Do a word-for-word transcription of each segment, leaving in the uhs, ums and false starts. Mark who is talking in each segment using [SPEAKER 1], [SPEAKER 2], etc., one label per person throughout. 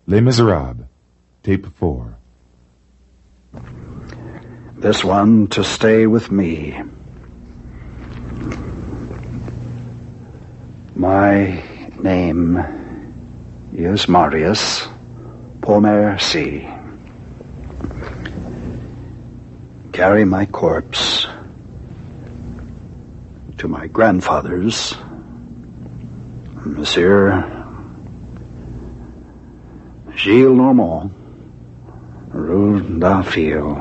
[SPEAKER 1] Les Miserables, tape four.
[SPEAKER 2] This one to stay with me. My name is Marius Pontmercy. Carry my corpse to my grandfather's, Monsieur Gilles Normand, Rue d'Anfield,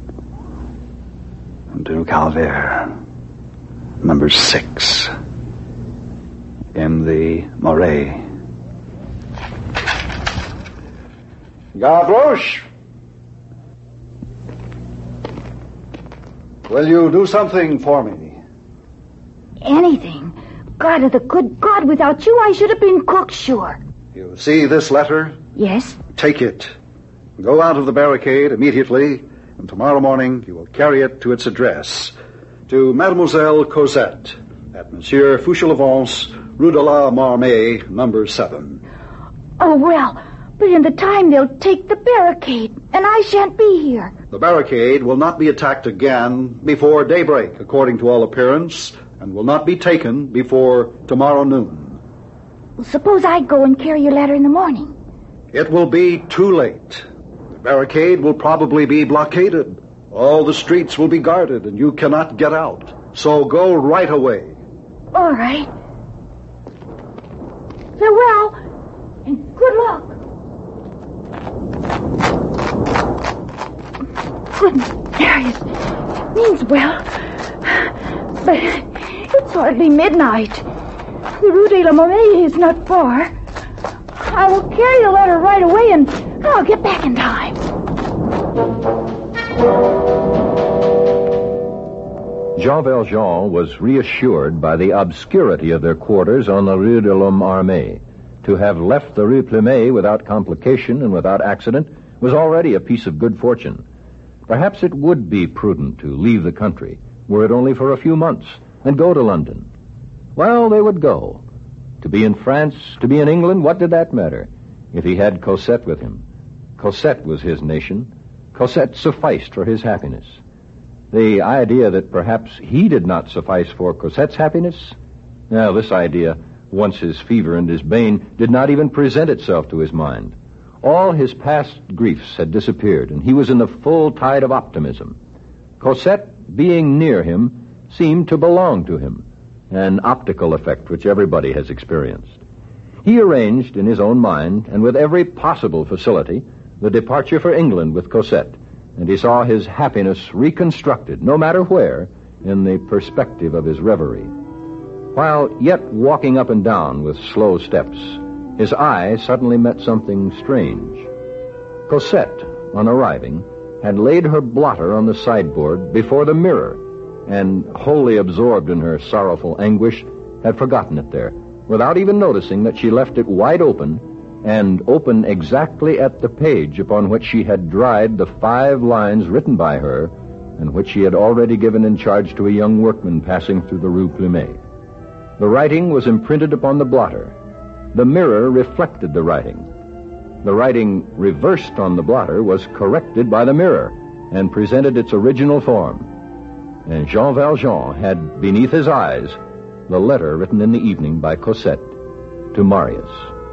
[SPEAKER 2] du Calvaire, number six, in the Marais. Gavroche! Will you do something for me?
[SPEAKER 3] Anything. God of the good God, without you I should have been cooked, sure.
[SPEAKER 2] You see this letter?
[SPEAKER 3] Yes?
[SPEAKER 2] Take it. Go out of the barricade immediately, and tomorrow morning you will carry it to its address. To Mademoiselle Cosette, at Monsieur Fauchelevent's, Rue de la Marmée, number seven.
[SPEAKER 3] Oh, well, but in the time they'll take the barricade, and I shan't be here.
[SPEAKER 2] The barricade will not be attacked again before daybreak, according to all appearance, and will not be taken before tomorrow noon.
[SPEAKER 3] Well, suppose I go and carry your letter in the morning.
[SPEAKER 2] It will be too late. The barricade will probably be blockaded. All the streets will be guarded, and you cannot get out. So go right away.
[SPEAKER 3] All right. Farewell, and good luck. Goodness, Darius, it means well. But it's hardly midnight. The Rue de la Marmée is not far. I will carry the letter right away, and I'll get back in time.
[SPEAKER 4] Jean Valjean was reassured by the obscurity of their quarters on the Rue de l'Homme Armé. To have left the Rue Plumet without complication and without accident was already a piece of good fortune. Perhaps it would be prudent to leave the country, were it only for a few months, and go to London. Well, they would go. To be in France, to be in England, what did that matter? If he had Cosette with him. Cosette was his nation. Cosette sufficed for his happiness. The idea that perhaps he did not suffice for Cosette's happiness? Now, this idea, once his fever and his bane, did not even present itself to his mind. All his past griefs had disappeared, and he was in the full tide of optimism. Cosette, being near him, seemed to belong to him, an optical effect which everybody has experienced. He arranged in his own mind, and with every possible facility, the departure for England with Cosette, and he saw his happiness reconstructed, no matter where, in the perspective of his reverie. While yet walking up and down with slow steps, his eye suddenly met something strange. Cosette, on arriving, had laid her blotter on the sideboard before the mirror, and, wholly absorbed in her sorrowful anguish, had forgotten it there, without even noticing that she left it wide open, and open exactly at the page upon which she had dried the five lines written by her, and which she had already given in charge to a young workman passing through the Rue Plumet. The writing was imprinted upon the blotter. The mirror reflected the writing. The writing reversed on the blotter was corrected by the mirror, and presented its original form. And Jean Valjean had beneath his eyes the letter written in the evening by Cosette to Marius.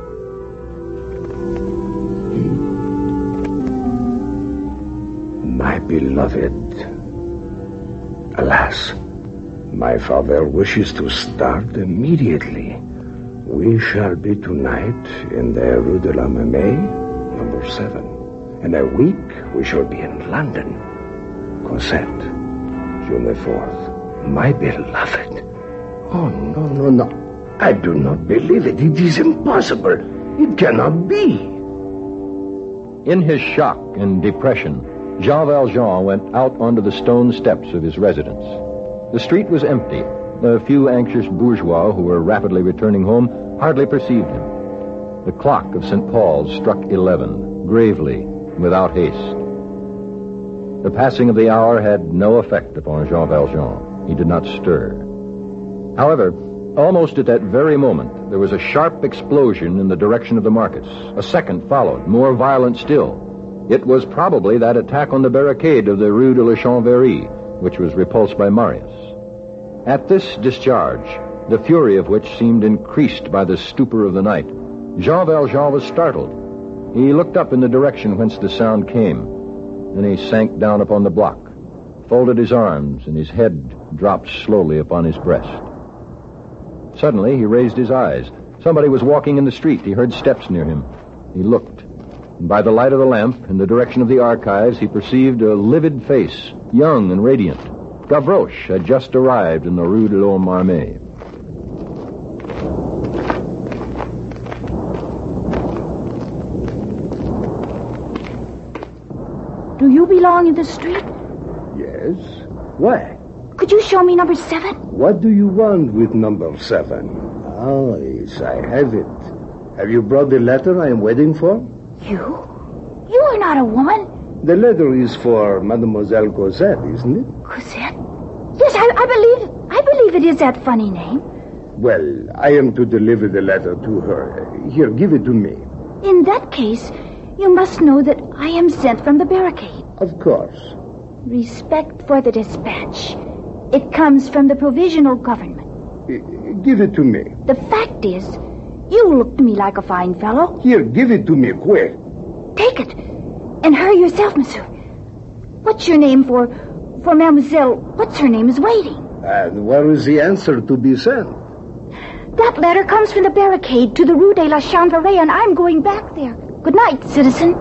[SPEAKER 5] My beloved, alas, my father wishes to start immediately. We shall be tonight in the Rue de la Marmée, number seven. In a week, we shall be in London. Cosette, June the fourth. My beloved. Oh, no, no, no. I do not believe it. It is impossible. It cannot be.
[SPEAKER 4] In his shock and depression, Jean Valjean went out onto the stone steps of his residence. The street was empty. The few anxious bourgeois who were rapidly returning home hardly perceived him. The clock of Saint Paul's struck eleven, gravely, without haste. The passing of the hour had no effect upon Jean Valjean. He did not stir. However, almost at that very moment, there was a sharp explosion in the direction of the markets. A second followed, more violent still. It was probably that attack on the barricade of the Rue de la Chanvrerie, which was repulsed by Marius. At this discharge, the fury of which seemed increased by the stupor of the night, Jean Valjean was startled. He looked up in the direction whence the sound came. Then he sank down upon the block, folded his arms, and his head dropped slowly upon his breast. Suddenly, he raised his eyes. Somebody was walking in the street. He heard steps near him. He looked, and by the light of the lamp, in the direction of the archives, he perceived a livid face, young and radiant. Gavroche had just arrived in the Rue de l'Homme Armé.
[SPEAKER 3] Do you belong in the street?
[SPEAKER 5] Yes. Why?
[SPEAKER 3] Could you show me number seven?
[SPEAKER 5] What do you want with number seven? Ah, yes, I have it. Have you brought the letter I am waiting for?
[SPEAKER 3] You? You are not a woman.
[SPEAKER 5] The letter is for Mademoiselle Cosette, isn't it?
[SPEAKER 3] Cosette? Yes, I, I believe I believe it is that funny name.
[SPEAKER 5] Well, I am to deliver the letter to her. Here, give it to me.
[SPEAKER 3] In that case, you must know that I am sent from the barricade.
[SPEAKER 5] Of course.
[SPEAKER 3] Respect for the dispatch. It comes from the provisional government.
[SPEAKER 5] Uh, give it to me.
[SPEAKER 3] The fact is, you look to me like a fine fellow.
[SPEAKER 5] Here, give it to me, quick.
[SPEAKER 3] Take it. And hurry yourself, monsieur. What's your name for... for Mademoiselle... What's her name is waiting?
[SPEAKER 5] And where is the answer to be sent?
[SPEAKER 3] That letter comes from the barricade to the Rue de la Chanvrerie, and I'm going back there. Good night, citizen.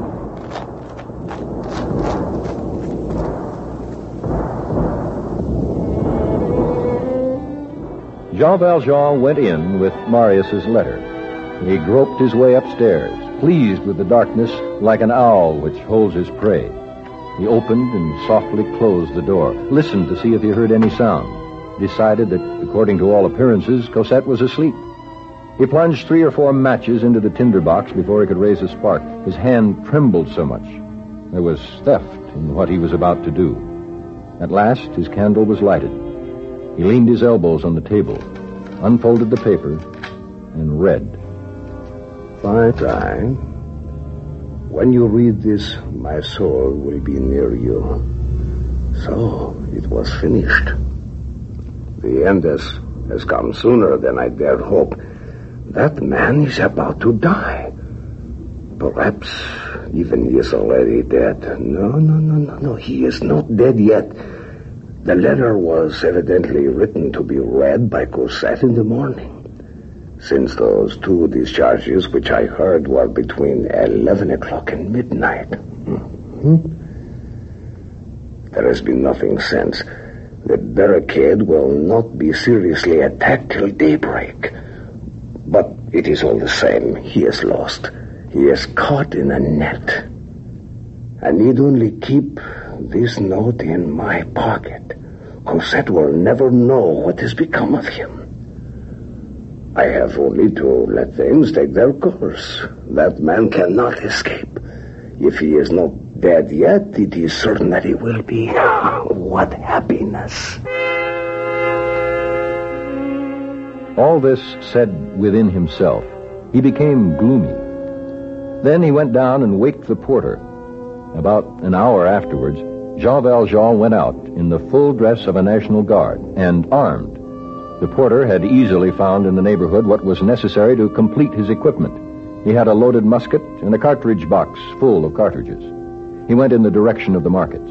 [SPEAKER 4] Jean Valjean went in with Marius's letter. He groped his way upstairs, pleased with the darkness like an owl which holds his prey. He opened and softly closed the door, listened to see if he heard any sound, decided that, according to all appearances, Cosette was asleep. He plunged three or four matches into the tinder box before he could raise a spark. His hand trembled so much. There was theft in what he was about to do. At last, his candle was lighted. He leaned his elbows on the table, unfolded the paper, and read.
[SPEAKER 5] Fine time. When you read this, my soul will be near you. So, it was finished. The end has, has come sooner than I dared hope. That man is about to die. Perhaps even he is already dead. No, no, no, no, no. He is not dead yet. The letter was evidently written to be read by Cosette in the morning, since those two discharges which I heard were between eleven o'clock and midnight. Mm-hmm. There has been nothing since. The barricade will not be seriously attacked till daybreak. But it is all the same. He is lost. He is caught in a net. I need only keep this note in my pocket. Cosette will never know what has become of him. I have only to let things take their course. That man cannot escape. If he is not dead yet, it is certain that he will be. What happiness!
[SPEAKER 4] All this said within himself. He became gloomy. Then he went down and waked the porter. About an hour afterwards, Jean Valjean went out in the full dress of a National Guard and armed. The porter had easily found in the neighborhood what was necessary to complete his equipment. He had a loaded musket and a cartridge box full of cartridges. He went in the direction of the markets.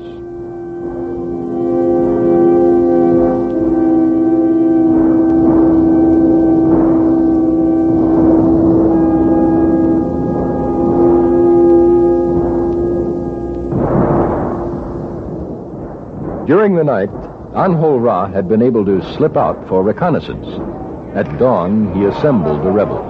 [SPEAKER 4] During the night, Enjolras had been able to slip out for reconnaissance. At dawn, he assembled the rebels.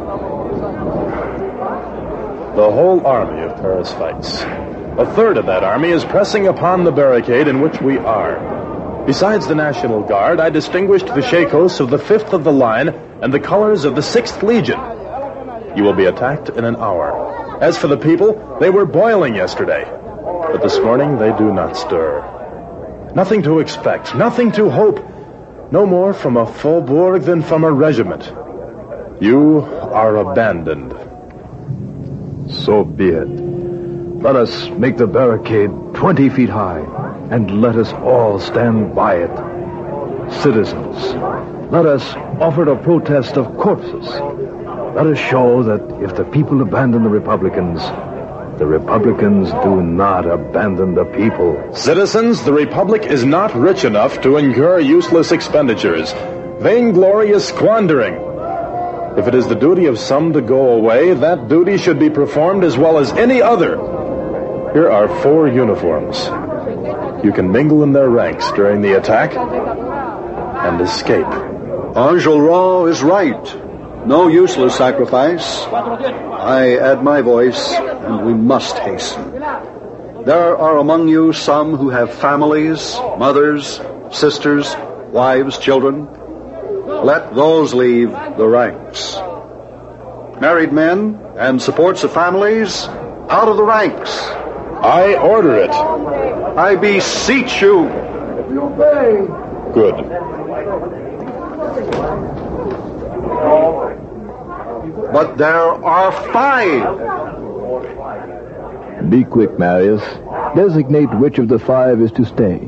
[SPEAKER 6] The whole army of Paris fights. A third of that army is pressing upon the barricade in which we are. Besides the National Guard, I distinguished the shakos of the fifth of the line and the colors of the sixth Legion. You will be attacked in an hour. As for the people, they were boiling yesterday. But this morning, they do not stir. Nothing to expect, nothing to hope. No more from a faubourg than from a regiment. You are abandoned.
[SPEAKER 7] So be it. Let us make the barricade twenty feet high, and let us all stand by it. Citizens, let us offer a protest of corpses. Let us show that if the people abandon the Republicans, the Republicans do not abandon the people.
[SPEAKER 6] Citizens, the Republic is not rich enough to incur useless expenditures. Vainglory is squandering. If it is the duty of some to go away, that duty should be performed as well as any other. Here are four uniforms. You can mingle in their ranks during the attack and escape.
[SPEAKER 2] Enjolras is right. No useless sacrifice. I add my voice, and we must hasten. There are among you some who have families, mothers, sisters, wives, children. Let those leave the ranks. Married men and supports of families, out of the ranks.
[SPEAKER 6] I order it.
[SPEAKER 2] I beseech you.
[SPEAKER 6] Good.
[SPEAKER 2] But there are five.
[SPEAKER 7] Be quick, Marius. Designate which of the five is to stay.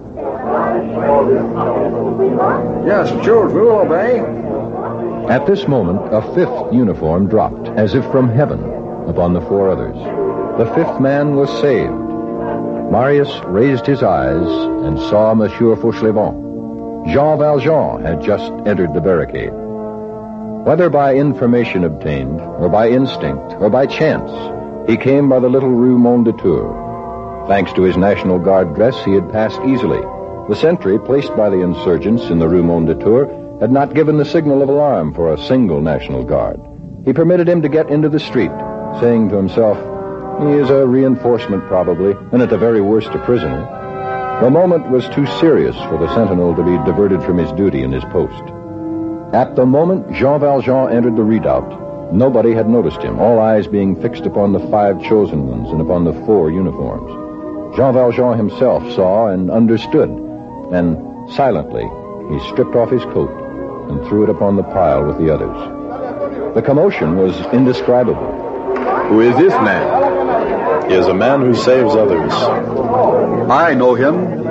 [SPEAKER 2] Yes, George, we will obey.
[SPEAKER 4] At this moment, a fifth uniform dropped, as if from heaven, upon the four others. The fifth man was saved. Marius raised his eyes and saw Monsieur Fauchelevent. Jean Valjean had just entered the barricade. Whether by information obtained, or by instinct, or by chance, he came by the little Rue Mondétour. Thanks to his National Guard dress, he had passed easily. The sentry placed by the insurgents in the Rue Mondétour had not given the signal of alarm for a single National Guard. He permitted him to get into the street, saying to himself, "He is a reinforcement probably, and at the very worst a prisoner." The moment was too serious for the sentinel to be diverted from his duty in his post. At the moment Jean Valjean entered the redoubt, nobody had noticed him, all eyes being fixed upon the five chosen ones and upon the four uniforms. Jean Valjean himself saw and understood, and silently he stripped off his coat and threw it upon the pile with the others. The commotion was indescribable.
[SPEAKER 6] Who is this man? He is a man who saves others.
[SPEAKER 2] I know him.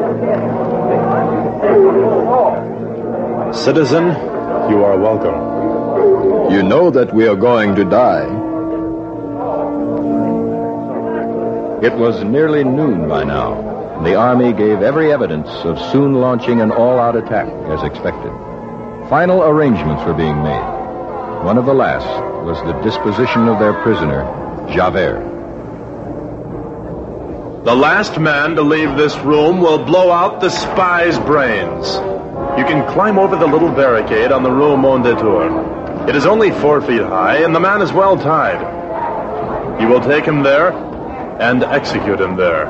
[SPEAKER 6] Citizen, you are welcome.
[SPEAKER 7] You know that we are going to die.
[SPEAKER 4] It was nearly noon by now, and the army gave every evidence of soon launching an all-out attack, as expected. Final arrangements were being made. One of the last was the disposition of their prisoner, Javert.
[SPEAKER 6] The last man to leave this room will blow out the spy's brains. You can climb over the little barricade on the Rue Mondétour. It is only four feet high, and the man is well tied. You will take him there and execute him there.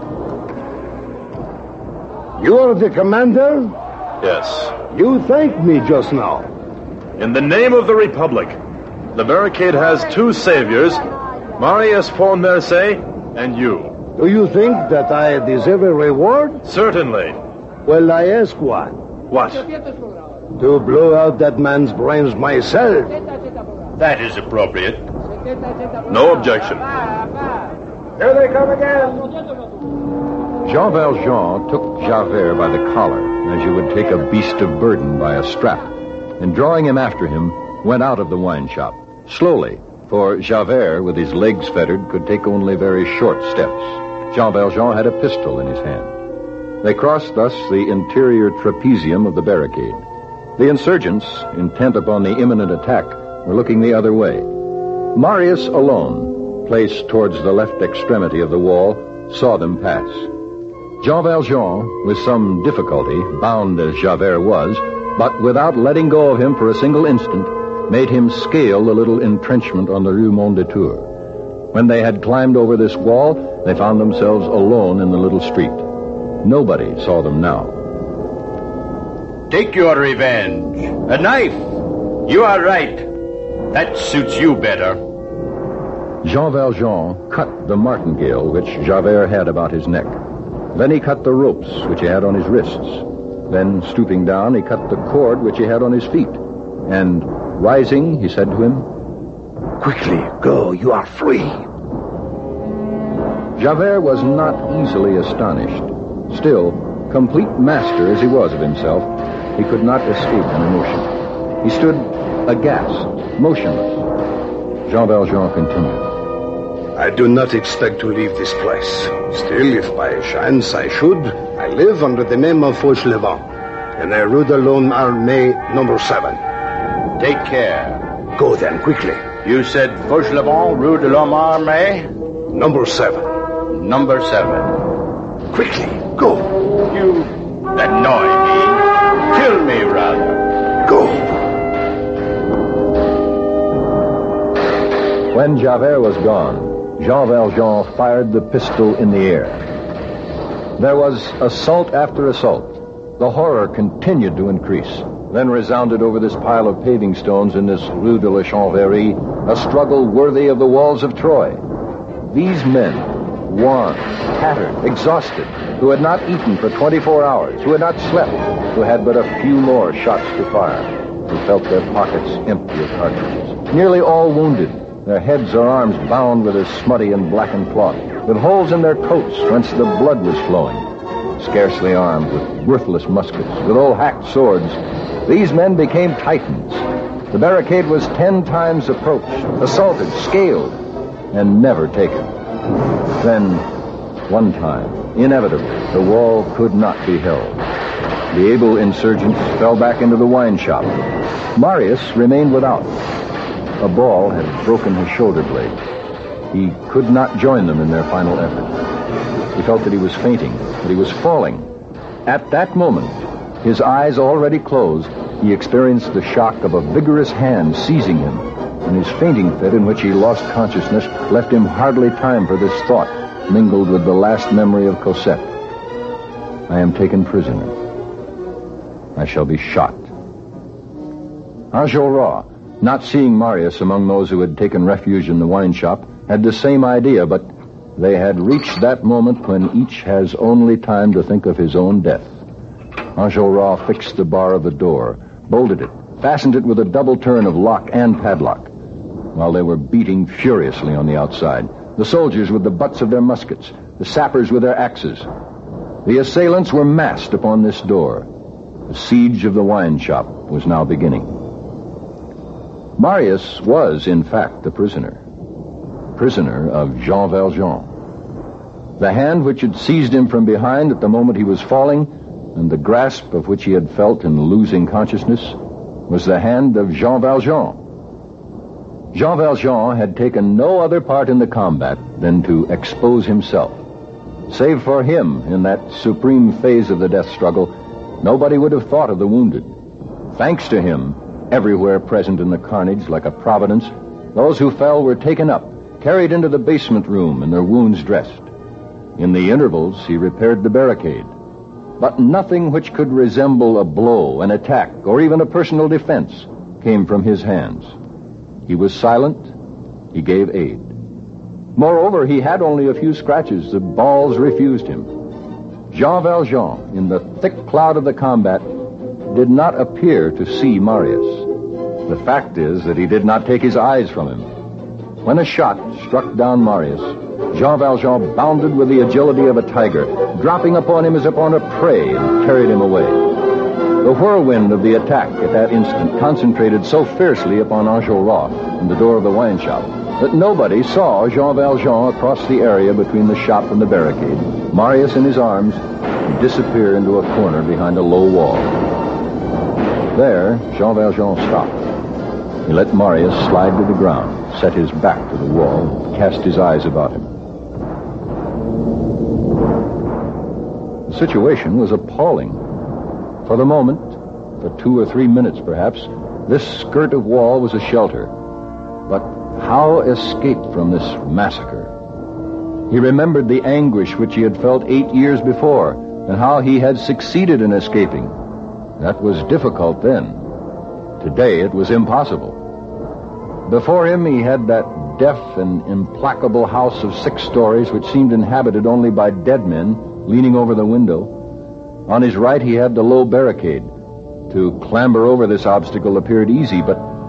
[SPEAKER 5] You are the commander?
[SPEAKER 6] Yes.
[SPEAKER 5] You thanked me just now.
[SPEAKER 6] In the name of the Republic, the barricade has two saviors, Marius Pontmercy and you.
[SPEAKER 5] Do you think that I deserve a reward?
[SPEAKER 6] Certainly.
[SPEAKER 5] Well, I ask one.
[SPEAKER 6] What?
[SPEAKER 5] To blow out that man's brains myself.
[SPEAKER 8] That is appropriate.
[SPEAKER 6] No objection.
[SPEAKER 5] Here they come again.
[SPEAKER 4] Jean Valjean took Javert by the collar, as you would take a beast of burden by a strap, and drawing him after him, went out of the wine shop, slowly, for Javert, with his legs fettered, could take only very short steps. Jean Valjean had a pistol in his hand. They crossed thus the interior trapezium of the barricade. The insurgents, intent upon the imminent attack, were looking the other way. Marius alone, placed towards the left extremity of the wall, saw them pass. Jean Valjean, with some difficulty, bound as Javert was, but without letting go of him for a single instant, made him scale the little entrenchment on the Rue Mondétour. When they had climbed over this wall, they found themselves alone in the little street. Nobody saw them now.
[SPEAKER 8] Take your revenge. A knife. You are right. That suits you better.
[SPEAKER 4] Jean Valjean cut the martingale which Javert had about his neck. Then he cut the ropes which he had on his wrists. Then, stooping down, he cut the cord which he had on his feet. And Rising, he said to him,
[SPEAKER 5] Quickly, go, you are free.
[SPEAKER 4] Javert was not easily astonished. Still, complete master as he was of himself, he could not escape an emotion. He stood aghast, motionless. Jean Valjean continued.
[SPEAKER 5] I do not expect to leave this place. Still, if by chance I should, I live under the name of Fauchelevent in the Rue de l'Homme Armé, number seven.
[SPEAKER 8] Take care.
[SPEAKER 5] Go then, quickly.
[SPEAKER 8] You said Fauchelevent, Rue de l'Homme Armé?
[SPEAKER 5] Number seven.
[SPEAKER 8] Number seven.
[SPEAKER 5] Quickly, go.
[SPEAKER 8] You annoy me. Kill me, rather.
[SPEAKER 5] Go.
[SPEAKER 4] When Javert was gone, Jean Valjean fired the pistol in the air. There was assault after assault. The horror continued to increase. Then resounded over this pile of paving stones in this Rue de la Chanvrerie a struggle worthy of the walls of Troy. These men, worn, tattered, exhausted, who had not eaten for twenty-four hours, who had not slept, who had but a few more shots to fire, who felt their pockets empty of cartridges, nearly all wounded, their heads or arms bound with a smutty and blackened cloth, with holes in their coats whence the blood was flowing, scarcely armed with worthless muskets, with old hacked swords. These men became titans. The barricade was ten times approached, assaulted, scaled, and never taken. Then, one time, inevitably, the wall could not be held. The able insurgents fell back into the wine shop. Marius remained without. A ball had broken his shoulder blade. He could not join them in their final effort. He felt that he was fainting, that he was falling. At that moment, his eyes already closed, he experienced the shock of a vigorous hand seizing him, and his fainting fit, in which he lost consciousness, left him hardly time for this thought, mingled with the last memory of Cosette. I am taken prisoner. I shall be shot. Enjolras, not seeing Marius among those who had taken refuge in the wine shop, had the same idea, but they had reached that moment when each has only time to think of his own death. Enjolras fixed the bar of the door, bolted it, fastened it with a double turn of lock and padlock, while they were beating furiously on the outside, the soldiers with the butts of their muskets, the sappers with their axes. The assailants were massed upon this door. The siege of the wine shop was now beginning. Marius was, in fact, the prisoner. Prisoner of Jean Valjean. The hand which had seized him from behind at the moment he was falling, and the grasp of which he had felt in losing consciousness, was the hand of Jean Valjean. Jean Valjean had taken no other part in the combat than to expose himself. Save for him, in that supreme phase of the death struggle, nobody would have thought of the wounded. Thanks to him, everywhere present in the carnage like a providence, those who fell were taken up, carried into the basement room, and their wounds dressed. In the intervals, he repaired the barricade. But nothing which could resemble a blow, an attack, or even a personal defense came from his hands. He was silent. He gave aid. Moreover, he had only a few scratches. The balls refused him. Jean Valjean, in the thick cloud of the combat, did not appear to see Marius. The fact is that he did not take his eyes from him. When a shot struck down Marius, Jean Valjean bounded with the agility of a tiger, dropping upon him as upon a prey, and carried him away. The whirlwind of the attack at that instant concentrated so fiercely upon Enjolras in the door of the wine shop that nobody saw Jean Valjean across the area between the shop and the barricade, Marius in his arms, and disappear into a corner behind a low wall. There, Jean Valjean stopped. He let Marius slide to the ground, set his back to the wall, and cast his eyes about him. The situation was appalling. For the moment, for two or three minutes perhaps, this skirt of wall was a shelter. But how escape from this massacre? He remembered the anguish which he had felt eight years before, and how he had succeeded in escaping. That was difficult then. Today it was impossible. Before him he had that deaf and implacable house of six stories which seemed inhabited only by dead men leaning over the window. On his right he had the low barricade. To clamber over this obstacle appeared easy, but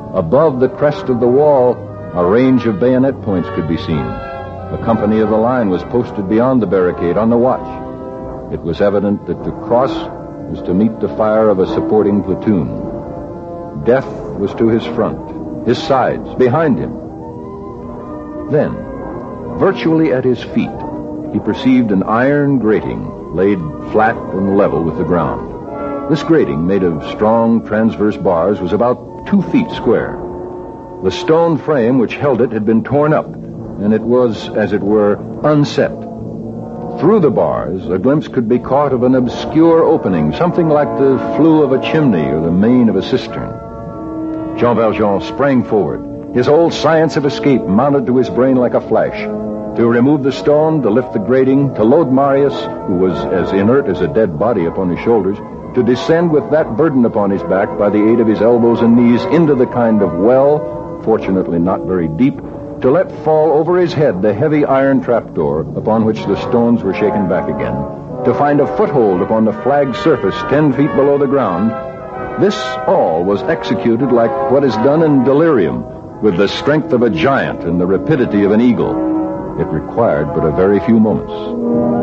[SPEAKER 4] Above the crest of the wall, a range of bayonet points could be seen. A company of the line was posted beyond the barricade on the watch. It was evident that to cross was to meet the fire of a supporting platoon. Death was to his front, his sides, behind him. Then, virtually at his feet, he perceived an iron grating laid flat and level with the ground. This grating, made of strong transverse bars, was about two feet square. The stone frame which held it had been torn up, and it was, as it were, unset. Through the bars, a glimpse could be caught of an obscure opening, something like the flue of a chimney or the main of a cistern. Jean Valjean sprang forward, his old science of escape mounted to his brain like a flash. To remove the stone, to lift the grating, to load Marius, who was as inert as a dead body, upon his shoulders, to descend with that burden upon his back by the aid of his elbows and knees into the kind of well, fortunately not very deep, to let fall over his head the heavy iron trapdoor upon which the stones were shaken back again, to find a foothold upon the flagged surface ten feet below the ground. This all was executed like what is done in delirium, with the strength of a giant and the rapidity of an eagle. It required but a very few moments.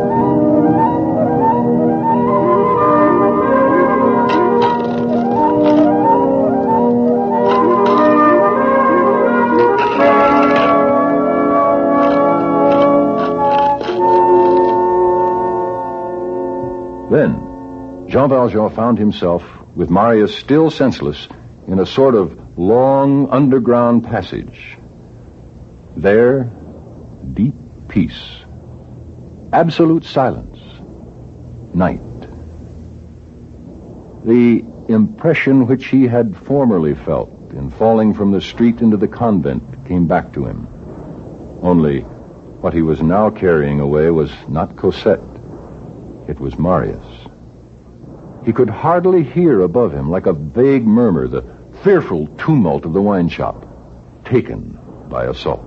[SPEAKER 4] Then, Jean Valjean found himself, with Marius still senseless, in a sort of long underground passage. There, deep peace, absolute silence, night. The impression which he had formerly felt in falling from the street into the convent came back to him. Only, what he was now carrying away was not Cosette. It was Marius. He could hardly hear above him, like a vague murmur, the fearful tumult of the wine shop, taken by assault.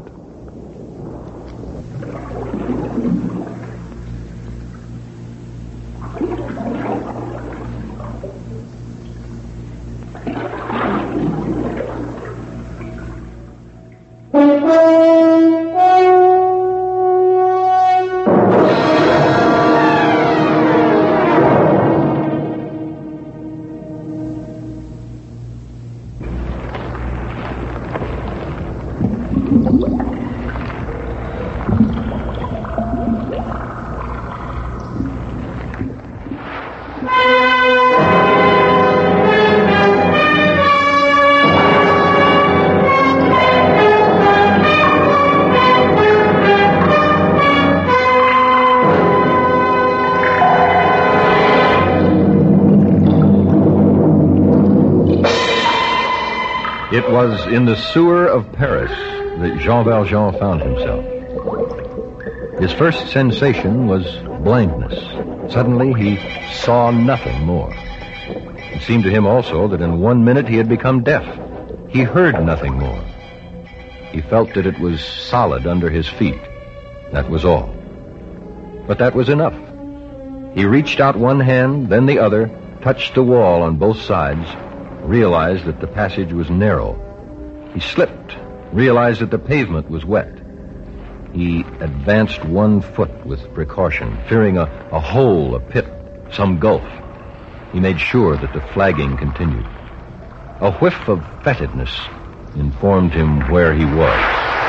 [SPEAKER 4] It was in the sewer of Paris that Jean Valjean found himself. His first sensation was blindness. Suddenly, he saw nothing more. It seemed to him also that in one minute he had become deaf. He heard nothing more. He felt that it was solid under his feet. That was all. But that was enough. He reached out one hand, then the other, touched the wall on both sides, realized that the passage was narrow. He slipped, realized that the pavement was wet. He advanced one foot with precaution, fearing a, a hole, a pit, some gulf. He made sure that the flagging continued. A whiff of fetidness informed him where he was.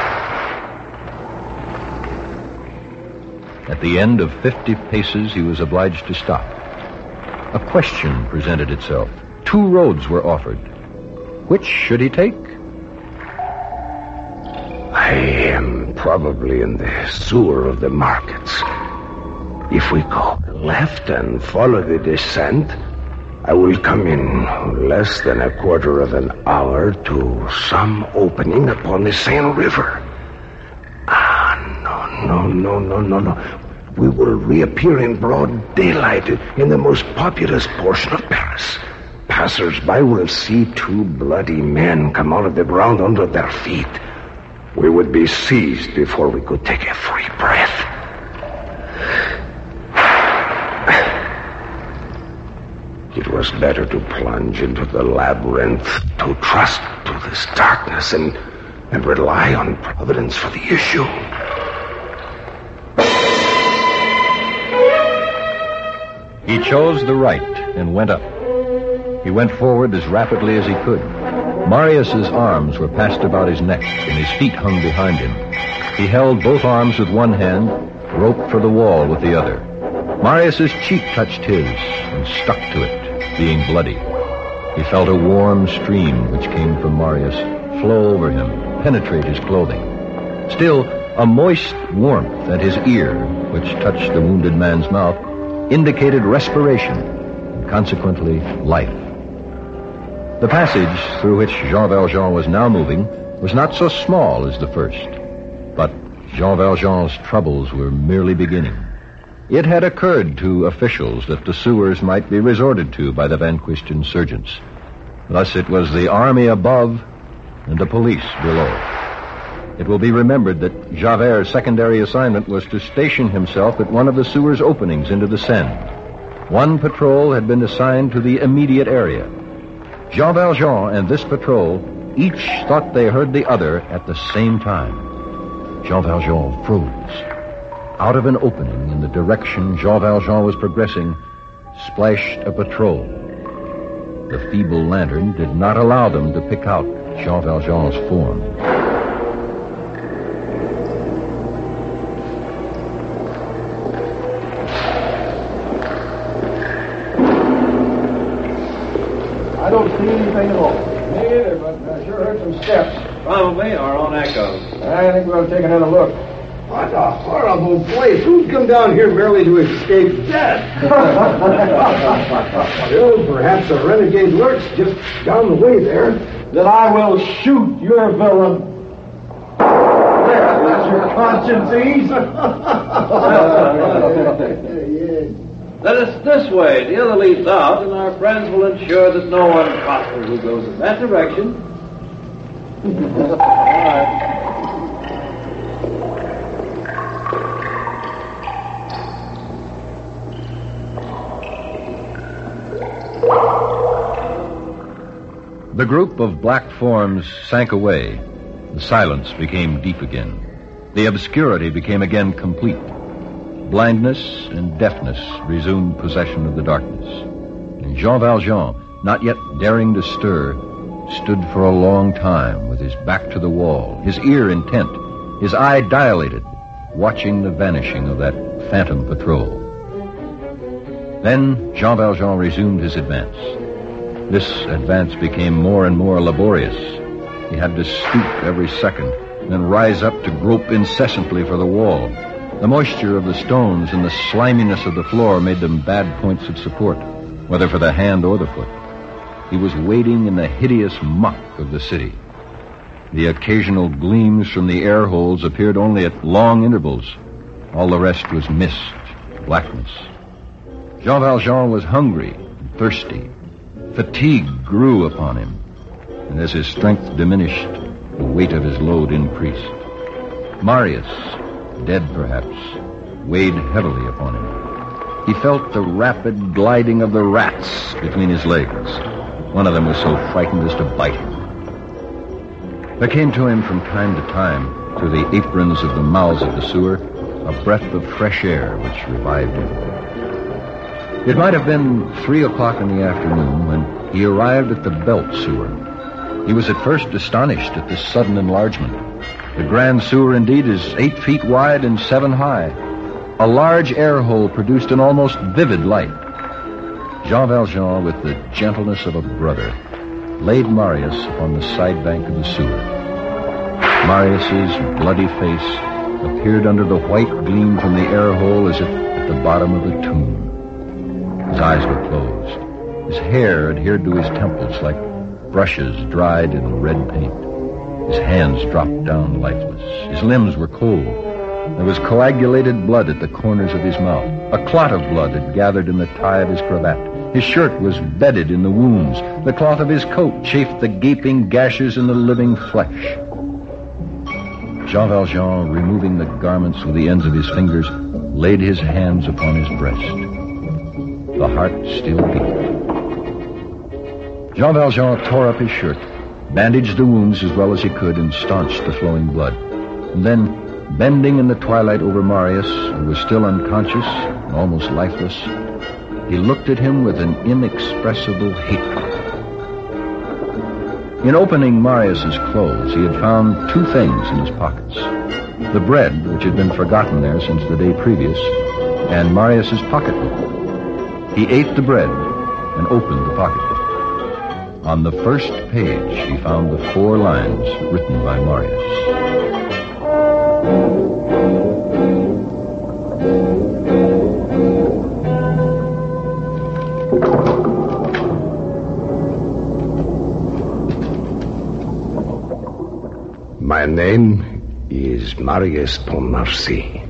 [SPEAKER 4] At the end of fifty paces, he was obliged to stop. A question presented itself. Two roads were offered. Which should he take?
[SPEAKER 5] I am probably in the sewer of the markets. If we go left and follow the descent, I will come in less than a quarter of an hour to some opening upon the Seine River. Ah, no, no, no, no, no, no. We will reappear in broad daylight in the most populous portion of Paris. Passers-by will see two bloody men come out of the ground under their feet. We would be seized before we could take a free breath. It was better to plunge into the labyrinth, to trust to of this darkness and, and rely on Providence for the issue.
[SPEAKER 4] He chose the right and went up. He went forward as rapidly as he could. Marius's arms were passed about his neck, and his feet hung behind him. He held both arms with one hand, groped for the wall with the other. Marius's cheek touched his and stuck to it, being bloody. He felt a warm stream which came from Marius flow over him, penetrate his clothing. Still, a moist warmth at his ear, which touched the wounded man's mouth, indicated respiration and consequently life. The passage through which Jean Valjean was now moving was not so small as the first, but Jean Valjean's troubles were merely beginning. It had occurred to officials that the sewers might be resorted to by the vanquished insurgents. Thus it was the army above and the police below. It will be remembered that Javert's secondary assignment was to station himself at one of the sewers openings into the Seine. One patrol had been assigned to the immediate area. Jean Valjean and this patrol each thought they heard the other at the same time. Jean Valjean froze. Out of an opening in the direction Jean Valjean was progressing splashed a patrol. The feeble lantern did not allow them to pick out Jean Valjean's form.
[SPEAKER 9] I don't see anything at all. Me either, but I sure heard some steps.
[SPEAKER 8] Probably our own echoes.
[SPEAKER 9] I think we ought to take another look.
[SPEAKER 5] What a horrible place. Who'd come down here merely to escape death? Well, perhaps a renegade lurks just down the way there.
[SPEAKER 9] Then I will shoot your villain. There, that's your conscience ease.
[SPEAKER 8] Let us this way. The other leads out, and our friends will ensure that no one possibly goes in that direction. All right.
[SPEAKER 4] The group of black forms sank away. The silence became deep again. The obscurity became again complete. Blindness and deafness resumed possession of the darkness. And Jean Valjean, not yet daring to stir, stood for a long time with his back to the wall, his ear intent, his eye dilated, watching the vanishing of that phantom patrol. Then Jean Valjean resumed his advance. This advance became more and more laborious. He had to stoop every second, then rise up to grope incessantly for the wall. The moisture of the stones and the sliminess of the floor made them bad points of support, whether for the hand or the foot. He was wading in the hideous muck of the city. The occasional gleams from the air holes appeared only at long intervals. All the rest was mist, blackness. Jean Valjean was hungry and thirsty. Fatigue grew upon him, and as his strength diminished, the weight of his load increased. Marius, dead perhaps, weighed heavily upon him. He felt the rapid gliding of the rats between his legs. One of them was so frightened as to bite him. There came to him from time to time, through the aprons of the mouths of the sewer, a breath of fresh air which revived him. It might have been three o'clock in the afternoon when he arrived at the belt sewer. He was at first astonished at this sudden enlargement. The grand sewer, indeed, is eight feet wide and seven high. A large air hole produced an almost vivid light. Jean Valjean, with the gentleness of a brother, laid Marius upon the side bank of the sewer. Marius's bloody face appeared under the white gleam from the air hole as if at the bottom of a tomb. His eyes were closed. His hair adhered to his temples like brushes dried in red paint. His hands dropped down lifeless. His limbs were cold. There was coagulated blood at the corners of his mouth. A clot of blood had gathered in the tie of his cravat. His shirt was bedded in the wounds. The cloth of his coat chafed the gaping gashes in the living flesh. Jean Valjean, removing the garments with the ends of his fingers, laid his hands upon his breast. The heart still beat. Jean Valjean tore up his shirt, bandaged the wounds as well as he could, and staunched the flowing blood. And then, bending in the twilight over Marius, who was still unconscious and almost lifeless, he looked at him with an inexpressible hatred. In opening Marius's clothes, he had found two things in his pockets. The bread, which had been forgotten there since the day previous, and Marius's pocketbook. He ate the bread and opened the pocketbook. On the first page, he found the four lines written by Marius.
[SPEAKER 5] My name is Marius Pontmercy.